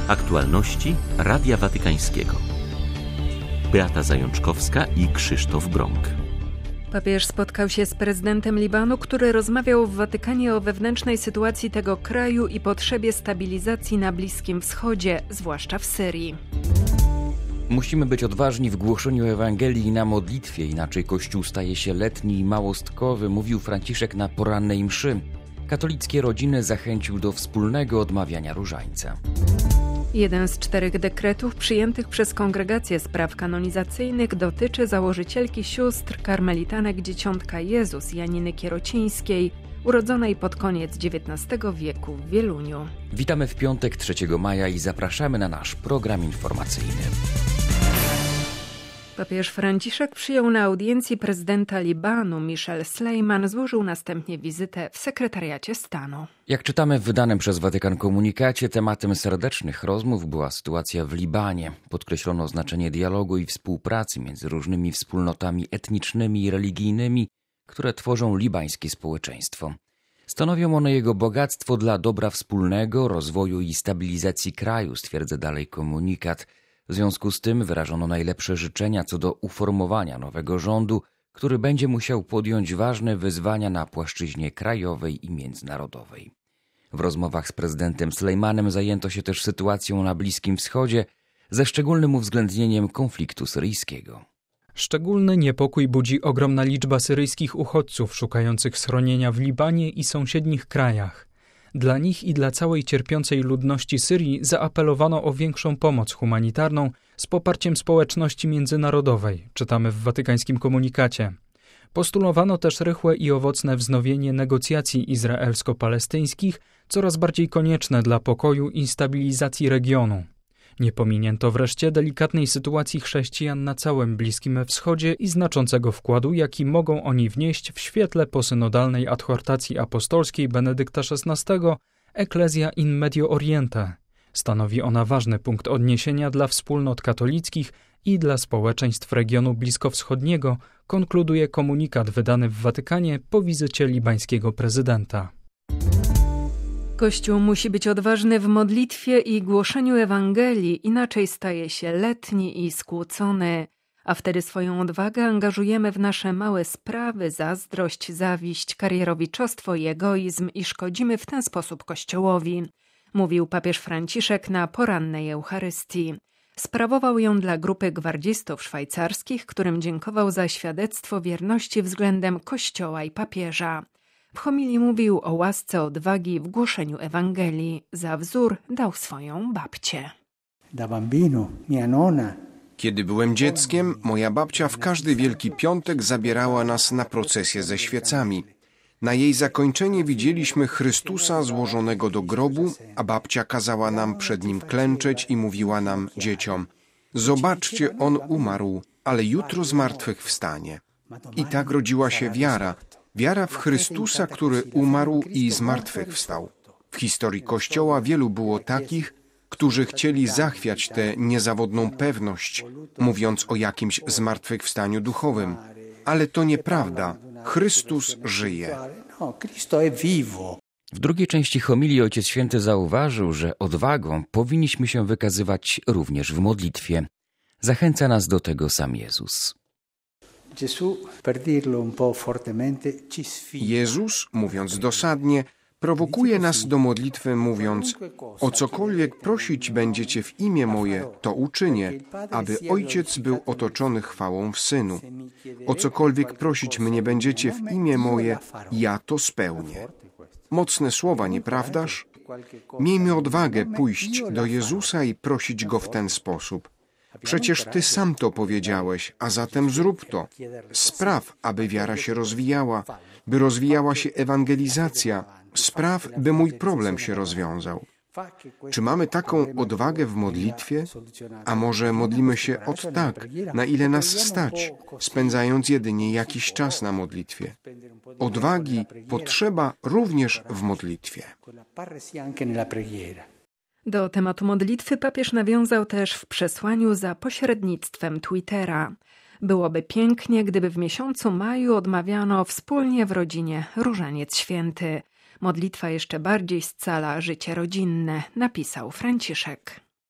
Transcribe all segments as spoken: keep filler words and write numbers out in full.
Aktualności Radia Watykańskiego. Beata Zajączkowska i Krzysztof Brąk. Papież spotkał się z prezydentem Libanu, który rozmawiał w Watykanie o wewnętrznej sytuacji tego kraju i potrzebie stabilizacji na Bliskim Wschodzie, zwłaszcza w Syrii. Musimy być odważni w głoszeniu Ewangelii i na modlitwie, inaczej Kościół staje się letni i małostkowy, mówił Franciszek na porannej mszy. Katolickie rodziny zachęcił do wspólnego odmawiania różańca. Jeden z czterech dekretów przyjętych przez Kongregację Spraw Kanonizacyjnych dotyczy założycielki sióstr karmelitanek Dzieciątka Jezus Janiny Kierocińskiej, urodzonej pod koniec dziewiętnastego wieku w Wieluniu. Witamy w piątek trzeciego maja i zapraszamy na nasz program informacyjny. Papież Franciszek przyjął na audiencji prezydenta Libanu Michel Sleiman, złożył następnie wizytę w sekretariacie stanu. Jak czytamy w wydanym przez Watykan komunikacie, tematem serdecznych rozmów była sytuacja w Libanie. Podkreślono znaczenie dialogu i współpracy między różnymi wspólnotami etnicznymi i religijnymi, które tworzą libańskie społeczeństwo. Stanowią one jego bogactwo dla dobra wspólnego, rozwoju i stabilizacji kraju, stwierdza dalej komunikat. W związku z tym wyrażono najlepsze życzenia co do uformowania nowego rządu, który będzie musiał podjąć ważne wyzwania na płaszczyźnie krajowej i międzynarodowej. W rozmowach z prezydentem Slejmanem zajęto się też sytuacją na Bliskim Wschodzie, ze szczególnym uwzględnieniem konfliktu syryjskiego. Szczególny niepokój budzi ogromna liczba syryjskich uchodźców szukających schronienia w Libanie i sąsiednich krajach. Dla nich i dla całej cierpiącej ludności Syrii zaapelowano o większą pomoc humanitarną z poparciem społeczności międzynarodowej, czytamy w watykańskim komunikacie. Postulowano też rychłe i owocne wznowienie negocjacji izraelsko-palestyńskich, coraz bardziej konieczne dla pokoju i stabilizacji regionu. Nie pominięto wreszcie delikatnej sytuacji chrześcijan na całym Bliskim Wschodzie i znaczącego wkładu, jaki mogą oni wnieść w świetle posynodalnej adhortacji apostolskiej Benedykta szesnastego Ecclesia in Medio Oriente. Stanowi ona ważny punkt odniesienia dla wspólnot katolickich i dla społeczeństw regionu bliskowschodniego, konkluduje komunikat wydany w Watykanie po wizycie libańskiego prezydenta. Kościół musi być odważny w modlitwie i głoszeniu Ewangelii, inaczej staje się letni i skłócony, a wtedy swoją odwagę angażujemy w nasze małe sprawy, zazdrość, zawiść, karierowiczostwo i egoizm i szkodzimy w ten sposób Kościołowi, mówił papież Franciszek na porannej Eucharystii. Sprawował ją dla grupy gwardzistów szwajcarskich, którym dziękował za świadectwo wierności względem Kościoła i papieża. W homilii mówił o łasce odwagi w głoszeniu Ewangelii. Za wzór dał swoją babcię. Kiedy byłem dzieckiem, moja babcia w każdy Wielki Piątek zabierała nas na procesję ze świecami. Na jej zakończenie widzieliśmy Chrystusa złożonego do grobu, a babcia kazała nam przed nim klęczeć i mówiła nam, dzieciom: zobaczcie, on umarł, ale jutro zmartwychwstanie. I tak rodziła się wiara. Wiara w Chrystusa, który umarł i zmartwychwstał. W historii Kościoła wielu było takich, którzy chcieli zachwiać tę niezawodną pewność, mówiąc o jakimś zmartwychwstaniu duchowym. Ale to nieprawda. Chrystus żyje. W drugiej części homilii Ojciec Święty zauważył, że odwagą powinniśmy się wykazywać również w modlitwie. Zachęca nas do tego sam Jezus. Jezus, mówiąc dosadnie, prowokuje nas do modlitwy, mówiąc: o cokolwiek prosić będziecie w imię moje, to uczynię, aby Ojciec był otoczony chwałą w Synu. O cokolwiek prosić mnie będziecie w imię moje, ja to spełnię. Mocne słowa, nieprawdaż? Miejmy odwagę pójść do Jezusa i prosić Go w ten sposób. Przecież Ty sam to powiedziałeś, a zatem zrób to. Spraw, aby wiara się rozwijała, by rozwijała się ewangelizacja. Spraw, by mój problem się rozwiązał. Czy mamy taką odwagę w modlitwie? A może modlimy się od tak, na ile nas stać, spędzając jedynie jakiś czas na modlitwie? Odwagi potrzeba również w modlitwie. Do tematu modlitwy papież nawiązał też w przesłaniu za pośrednictwem Twittera. Byłoby pięknie, gdyby w miesiącu maju odmawiano wspólnie w rodzinie Różaniec Święty. Modlitwa jeszcze bardziej scala życie rodzinne, napisał Franciszek.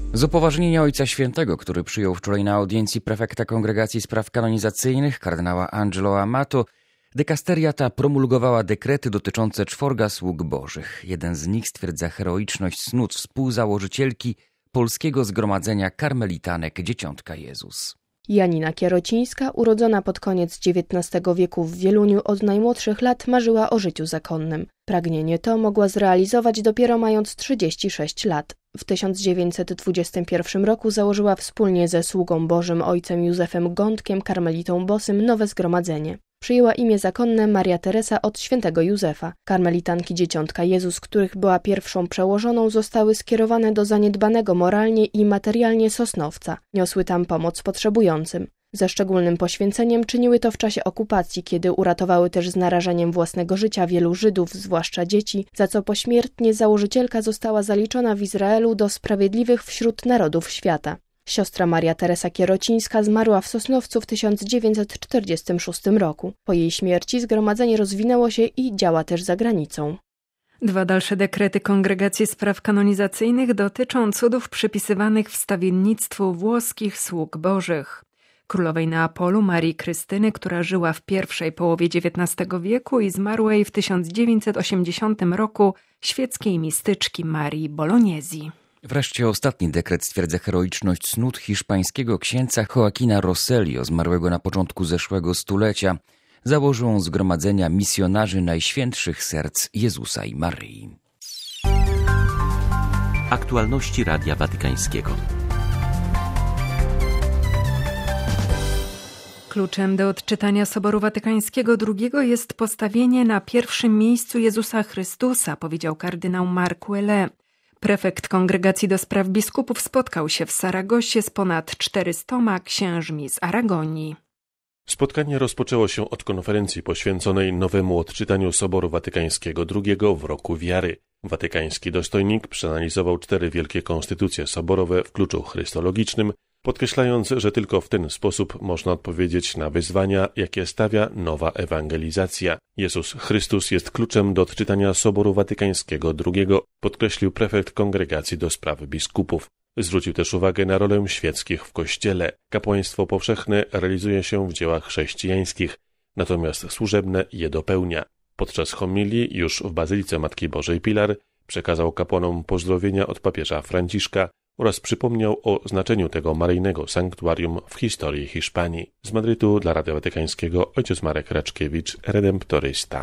Z upoważnienia Ojca Świętego, który przyjął wczoraj na audiencji prefekta Kongregacji Spraw Kanonizacyjnych, kardynała Angelo Amato, dykasteria ta promulgowała dekrety dotyczące czworga sług bożych. Jeden z nich stwierdza heroiczność cnót współzałożycielki Polskiego Zgromadzenia Karmelitanek Dzieciątka Jezus. Janina Kierocińska, urodzona pod koniec dziewiętnastego wieku w Wieluniu, od najmłodszych lat marzyła o życiu zakonnym. Pragnienie to mogła zrealizować dopiero mając trzydzieści sześć lat. W tysiąc dziewięćset dwudziestym pierwszym roku założyła wspólnie ze sługą Bożym ojcem Józefem Gądkiem, karmelitą Bosym, nowe zgromadzenie. Przyjęła imię zakonne Maria Teresa od świętego Józefa. Karmelitanki Dzieciątka Jezus, których była pierwszą przełożoną, zostały skierowane do zaniedbanego moralnie i materialnie Sosnowca. Niosły tam pomoc potrzebującym. Ze szczególnym poświęceniem czyniły to w czasie okupacji, kiedy uratowały też z narażeniem własnego życia wielu Żydów, zwłaszcza dzieci, za co pośmiertnie założycielka została zaliczona w Izraelu do sprawiedliwych wśród narodów świata. Siostra Maria Teresa Kierocińska zmarła w Sosnowcu w tysiąc dziewięćset czterdziestym szóstym roku. Po jej śmierci zgromadzenie rozwinęło się i działa też za granicą. Dwa dalsze dekrety Kongregacji Spraw Kanonizacyjnych dotyczą cudów przypisywanych wstawiennictwu włoskich sług bożych. Królowej Neapolu Marii Krystyny, która żyła w pierwszej połowie dziewiętnastego wieku i zmarłej w tysiąc dziewięćset osiemdziesiątym roku świeckiej mistyczki Marii Bolognesi. Wreszcie ostatni dekret stwierdza heroiczność cnót hiszpańskiego księdza Joaquina Roselio, zmarłego na początku zeszłego stulecia. Założył on zgromadzenia misjonarzy Najświętszych Serc Jezusa i Maryi. Aktualności Radia Watykańskiego. Kluczem do odczytania Soboru Watykańskiego drugiego jest postawienie na pierwszym miejscu Jezusa Chrystusa, powiedział kardynał Marc Ouellet. Prefekt Kongregacji do Spraw Biskupów spotkał się w Saragosie z ponad czterystoma księżmi z Aragonii. Spotkanie rozpoczęło się od konferencji poświęconej nowemu odczytaniu Soboru Watykańskiego drugiego w roku wiary. Watykański dostojnik przeanalizował cztery wielkie konstytucje soborowe w kluczu chrystologicznym, podkreślając, że tylko w ten sposób można odpowiedzieć na wyzwania, jakie stawia nowa ewangelizacja. Jezus Chrystus jest kluczem do odczytania Soboru Watykańskiego drugiego, podkreślił prefekt Kongregacji do Spraw Biskupów. Zwrócił też uwagę na rolę świeckich w Kościele. Kapłaństwo powszechne realizuje się w dziełach chrześcijańskich, natomiast służebne je dopełnia. Podczas homilii już w Bazylice Matki Bożej Pilar przekazał kapłanom pozdrowienia od papieża Franciszka oraz przypomniał o znaczeniu tego maryjnego sanktuarium w historii Hiszpanii. Z Madrytu dla Radia Watykańskiego ojciec Marek Raczkiewicz, redemptorysta.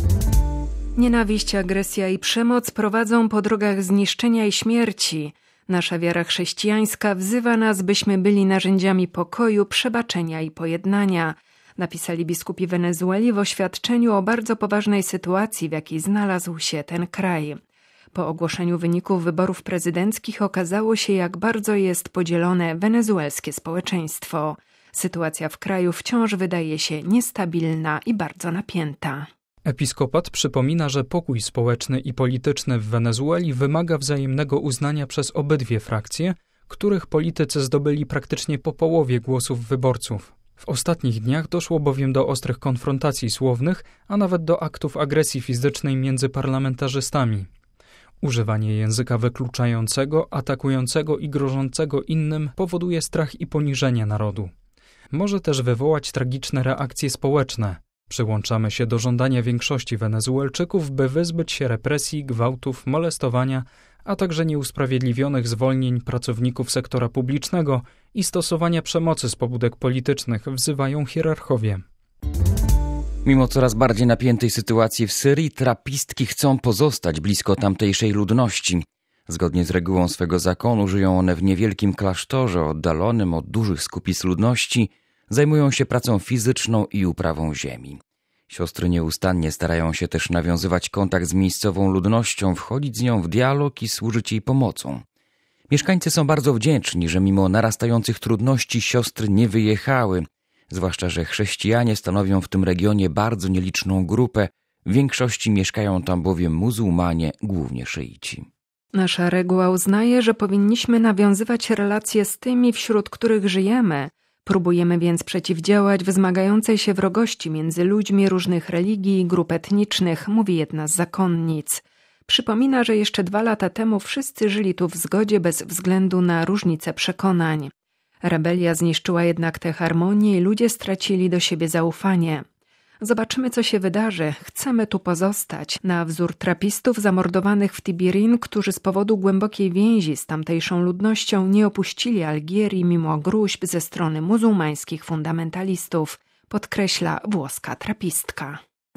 Nienawiść, agresja i przemoc prowadzą po drogach zniszczenia i śmierci. Nasza wiara chrześcijańska wzywa nas, byśmy byli narzędziami pokoju, przebaczenia i pojednania, napisali biskupi Wenezueli w oświadczeniu o bardzo poważnej sytuacji, w jakiej znalazł się ten kraj. Po ogłoszeniu wyników wyborów prezydenckich okazało się, jak bardzo jest podzielone wenezuelskie społeczeństwo. Sytuacja w kraju wciąż wydaje się niestabilna i bardzo napięta. Episkopat przypomina, że pokój społeczny i polityczny w Wenezueli wymaga wzajemnego uznania przez obydwie frakcje, których politycy zdobyli praktycznie po połowie głosów wyborców. W ostatnich dniach doszło bowiem do ostrych konfrontacji słownych, a nawet do aktów agresji fizycznej między parlamentarzystami. Używanie języka wykluczającego, atakującego i grożącego innym powoduje strach i poniżenie narodu. Może też wywołać tragiczne reakcje społeczne. Przyłączamy się do żądania większości Wenezuelczyków, by wyzbyć się represji, gwałtów, molestowania, a także nieusprawiedliwionych zwolnień pracowników sektora publicznego i stosowania przemocy z pobudek politycznych, wzywają hierarchowie. Mimo coraz bardziej napiętej sytuacji w Syrii, trapistki chcą pozostać blisko tamtejszej ludności. Zgodnie z regułą swego zakonu żyją one w niewielkim klasztorze oddalonym od dużych skupisk ludności, zajmują się pracą fizyczną i uprawą ziemi. Siostry nieustannie starają się też nawiązywać kontakt z miejscową ludnością, wchodzić z nią w dialog i służyć jej pomocą. Mieszkańcy są bardzo wdzięczni, że mimo narastających trudności siostry nie wyjechały, zwłaszcza że chrześcijanie stanowią w tym regionie bardzo nieliczną grupę, w większości mieszkają tam bowiem muzułmanie, głównie szyici. Nasza reguła uznaje, że powinniśmy nawiązywać relacje z tymi, wśród których żyjemy. Próbujemy więc przeciwdziałać wzmagającej się wrogości między ludźmi różnych religii i grup etnicznych, mówi jedna z zakonnic. Przypomina, że jeszcze dwa lata temu wszyscy żyli tu w zgodzie bez względu na różnice przekonań. Rebelia zniszczyła jednak tę harmonię i ludzie stracili do siebie zaufanie. Zobaczymy, co się wydarzy. Chcemy tu pozostać. Na wzór trapistów zamordowanych w Tibirin, którzy z powodu głębokiej więzi z tamtejszą ludnością nie opuścili Algierii mimo gróźb ze strony muzułmańskich fundamentalistów, podkreśla włoska trapistka.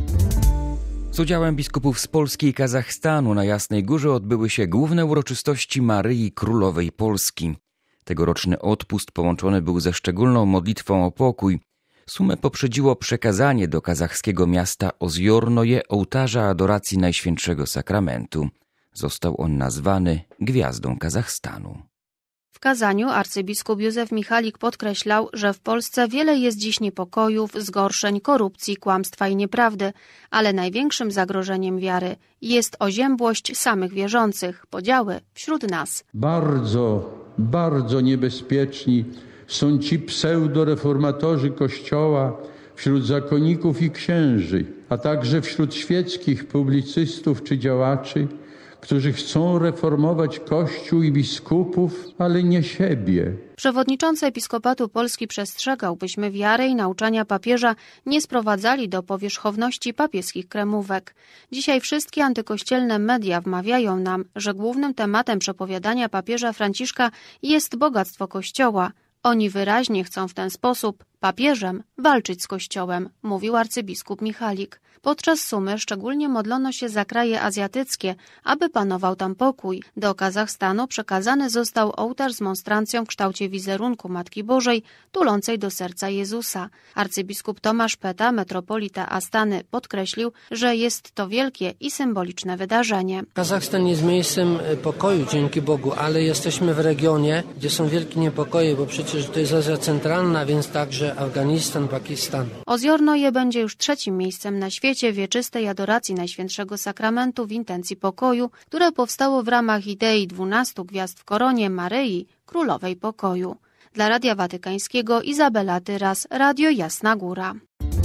Z udziałem biskupów z Polski i Kazachstanu na Jasnej Górze odbyły się główne uroczystości Maryi Królowej Polski. Tegoroczny odpust połączony był ze szczególną modlitwą o pokój. Sumę poprzedziło przekazanie do kazachskiego miasta Ozjornoje ołtarza adoracji Najświętszego Sakramentu. Został on nazwany Gwiazdą Kazachstanu. W kazaniu arcybiskup Józef Michalik podkreślał, że w Polsce wiele jest dziś niepokojów, zgorszeń, korupcji, kłamstwa i nieprawdy, ale największym zagrożeniem wiary jest oziębłość samych wierzących, podziały wśród nas. Bardzo, bardzo niebezpieczni są ci pseudoreformatorzy Kościoła wśród zakoników i księży, a także wśród świeckich publicystów czy działaczy, którzy chcą reformować Kościół i biskupów, ale nie siebie. Przewodniczący Episkopatu Polski przestrzegał, byśmy wiary i nauczania papieża nie sprowadzali do powierzchowności papieskich kremówek. Dzisiaj wszystkie antykościelne media wmawiają nam, że głównym tematem przepowiadania papieża Franciszka jest bogactwo Kościoła. Oni wyraźnie chcą w ten sposób papieżem walczyć z Kościołem, mówił arcybiskup Michalik. Podczas sumy szczególnie modlono się za kraje azjatyckie, aby panował tam pokój. Do Kazachstanu przekazany został ołtarz z monstrancją w kształcie wizerunku Matki Bożej, tulącej do serca Jezusa. Arcybiskup Tomasz Peta, metropolita Astany, podkreślił, że jest to wielkie i symboliczne wydarzenie. Kazachstan jest miejscem pokoju, dzięki Bogu, ale jesteśmy w regionie, gdzie są wielkie niepokoje, bo przecież to jest Azja Centralna, więc także Afganistan, Pakistan. Ozjornoje będzie już trzecim miejscem na świecie wieczystej adoracji Najświętszego Sakramentu w intencji pokoju, które powstało w ramach idei dwunastu gwiazd w koronie Maryi, Królowej Pokoju. Dla Radia Watykańskiego Izabela Tyras, Radio Jasna Góra.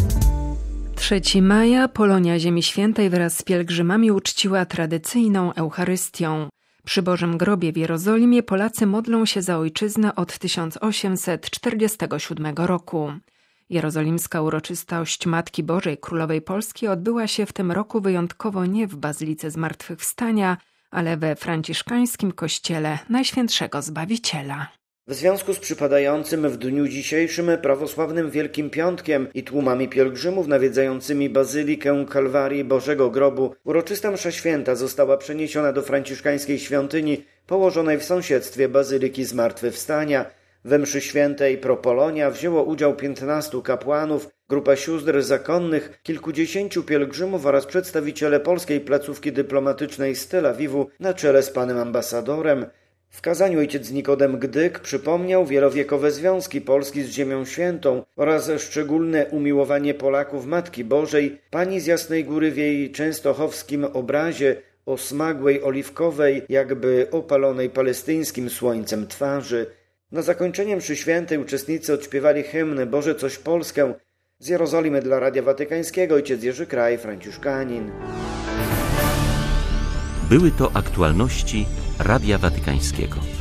trzeciego maja Polonia Ziemi Świętej wraz z pielgrzymami uczciła tradycyjną Eucharystią. Przy Bożym Grobie w Jerozolimie Polacy modlą się za ojczyznę od tysiąc osiemset czterdziestego siódmego roku. Jerozolimska uroczystość Matki Bożej Królowej Polski odbyła się w tym roku wyjątkowo nie w Bazylice Zmartwychwstania, ale we franciszkańskim kościele Najświętszego Zbawiciela. W związku z przypadającym w dniu dzisiejszym prawosławnym Wielkim Piątkiem i tłumami pielgrzymów nawiedzającymi Bazylikę Kalwarii Bożego Grobu, uroczysta msza święta została przeniesiona do franciszkańskiej świątyni położonej w sąsiedztwie Bazyliki Zmartwychwstania. We mszy świętej pro Polonia wzięło udział piętnastu kapłanów, grupa sióstr zakonnych, kilkudziesięciu pielgrzymów oraz przedstawiciele polskiej placówki dyplomatycznej z Tel Awiwu na czele z panem ambasadorem. W kazaniu ojciec Nikodem Gdyk przypomniał wielowiekowe związki Polski z Ziemią Świętą oraz szczególne umiłowanie Polaków Matki Bożej, Pani z Jasnej Góry w jej częstochowskim obrazie o smagłej oliwkowej, jakby opalonej palestyńskim słońcem twarzy. Na zakończenie mszy świętej uczestnicy odśpiewali hymn Boże coś Polskę. Z Jerozolimy dla Radia Watykańskiego ojciec Jerzy Kraj, franciszkanin. Były to aktualności Radia Watykańskiego.